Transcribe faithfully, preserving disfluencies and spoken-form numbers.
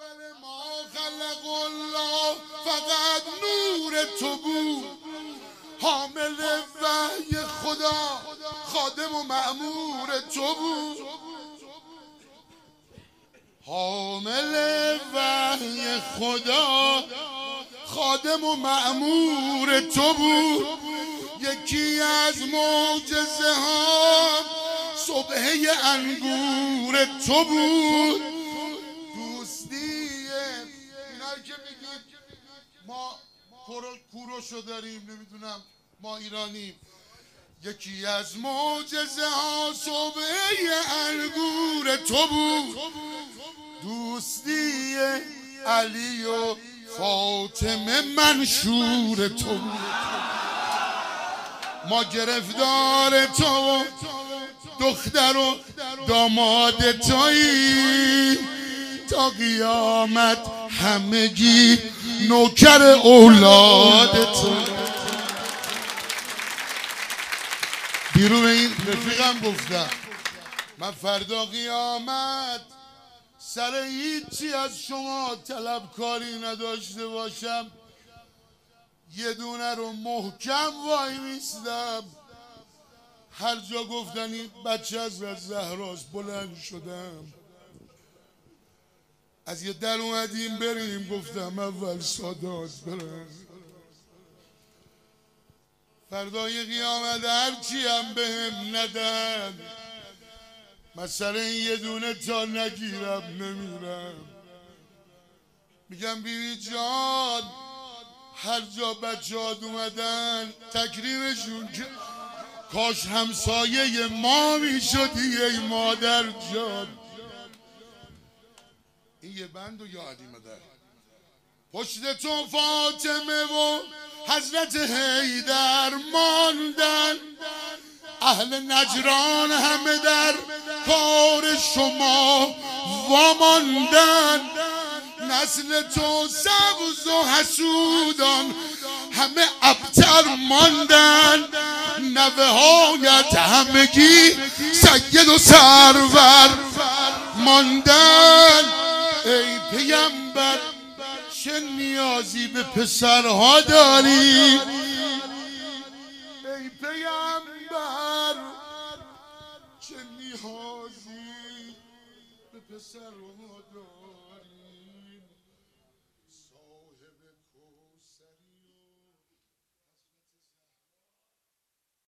اول ما خلق الله فقط نور تو بود، حامل وحی خدا خادم و مأمور تو بود، حامل وحی خدا خادم و مأمور تو بود. یکی از معجزه ها صبحه انگور تو بود. دوستی اینا که میگید ما کوروشو داریم، نمیدونم ما ایرانیم. یکی از معجزه ها صبحه انگور تو بود. دوستی علی و فاطمه منشور تو بود. ما گرفتار تو دختر و داماد تویی، تا قیامت همگی نوکر اولاد تو. بیرون این رفیقم گفتم من فردا قیامت سر هیچی از شما طلبکاری نداشته باشم، یه دونه رو محکم وای میستم. هر جا گفتنی بچه از زهراست بلند شدم. از یه در اومدیم بریم، گفتم اول سادات برم. فردای قیامت هرچی هم بهم ندن، مثلا این یه دونه تا نگیرم نمیرم. میگم بیبی جان هر جا بچه ها اومدن تکریمشون که کاش همسایه ما میشدی ای مادر جان. این یه بند و یادی مادر پشت تو فاطمه و حضرت حیدر ماندن، اهل نجران همه در کار شما واماندن. نسل تو سبز و حسودان همه ابتر ماندن، نوه هایت همگی سید و سرور ماندن. ای پیامبر چه نیازی به پسرها داری؟ ای پیامبر چه نیازی به پسرها داری؟